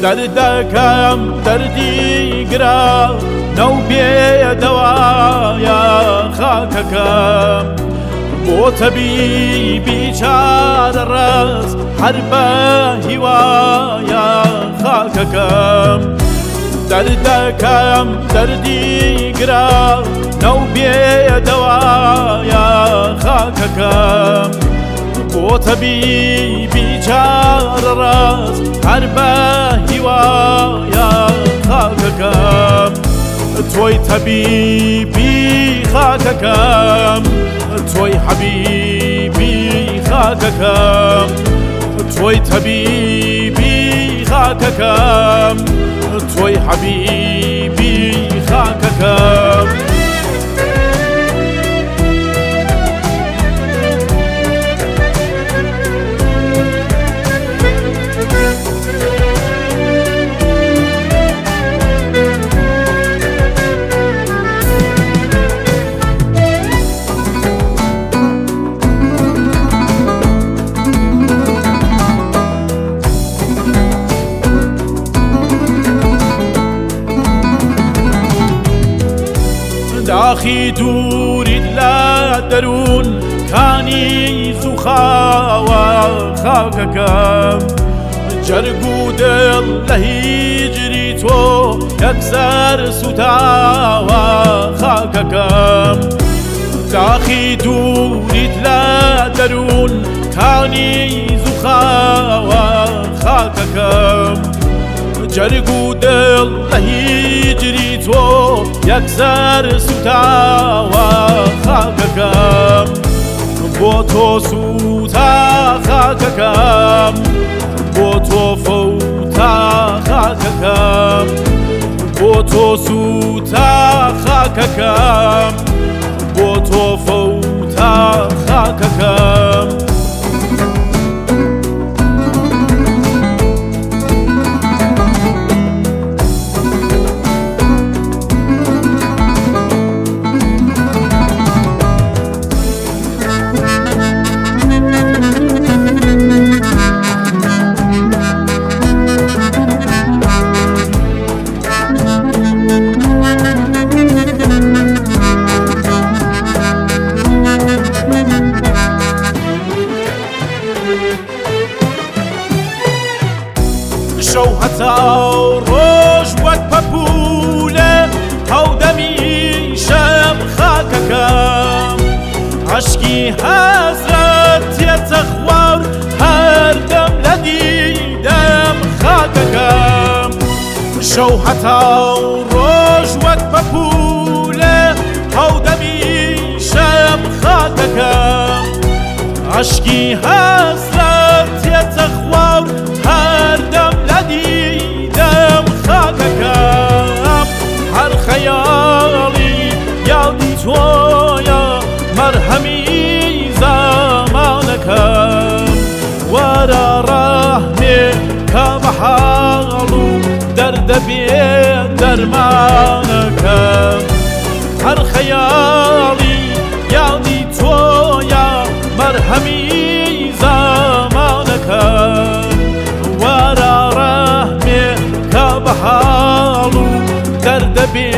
دەردەکەم دەردی گرا نەو بێدەوایە خاکەکەم بۆ تەبیبی چارەڕەس هەر بە هیوایە خاکەکەم دەردەکەم دەردی گرا نەو بێدەوایە خاکەکەم بۆ تەبیبی چارەڕەس هەر بە هیوایە خاکەکەم تۆی تەبیبی خاکەکەم تۆی حەبیبی خاکەکەم تۆی تەبیبی خاکەکەم تۆی حەبیبی خاکەکەم داخی دووریت لە دەروون کانی زوخاوە خاکەکەم جەرگ و دڵ لە هیجری تۆ یەکسەر سوتاوە خاکەکەم داخی دووریت لە دەروون کانی زوخاوە خاکەکەم جەرگ و دڵ لە هیجری تۆ یەکسەر سوتاوە خاکەکەم بۆ تۆ سوتا خاکەکەم بۆ تۆ فەوتا خاکەکەم بۆ تۆ سوتا خاکەکەم بۆ تۆ فەوتا خاکەکەم شەو هەتا ڕۆژ وەک پەپولە هەودەمی شەم خاکەکەم عەشقی حەزرەت تێتە خوار هەردەم لە دیدەم خاکەکەم شەو هەتا ڕۆژ وەک پەپولە هەودەمی شەم خاکەکەم عەشقی حەزرەت تێتە خوار هەردەم لە دیدەم خاکەکەم هەر خەیاڵی یادی تۆیە مەرهەمی زامانەکەم وەرە ڕەهنێ کە بە حاڵ و دەردە بێ دەرمانەکەم هەر خەیاڵی یادی تۆیە مەرهەمی زامانەکەم وەرە ڕەهمێ کە بە حاڵ و دەردە بێ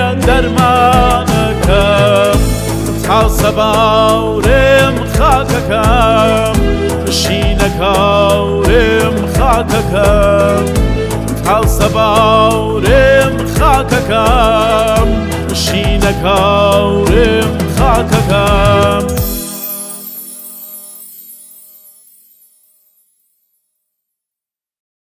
دەرمانەکەم تاسە باورێم خاکەکەم شینە کاورێم خاکەکەم تاسە باورێم خاکەکەم شینە کاورێم خاکەکەم